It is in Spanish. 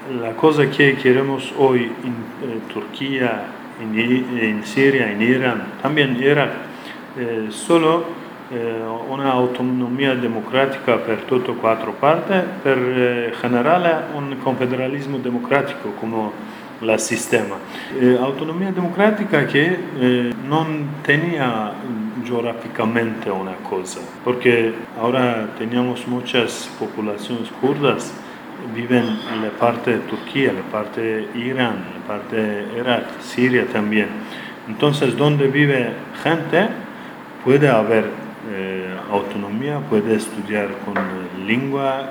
la cosa que queremos hoy en Turquía, en Siria, en Irán, también Irak, solo una autonomia democratica per tutte e quattro parti, per generare un confederalismo democratico come il sistema. Autonomia democratica che non tenía geográficamente una cosa, porque ahora tenemos muchas poblaciones kurdas viven en la parte de Turquía, la parte de Irán, la parte de Irak, Siria también. Entonces, donde vive gente, puede haber autonomía, puede estudiar con lengua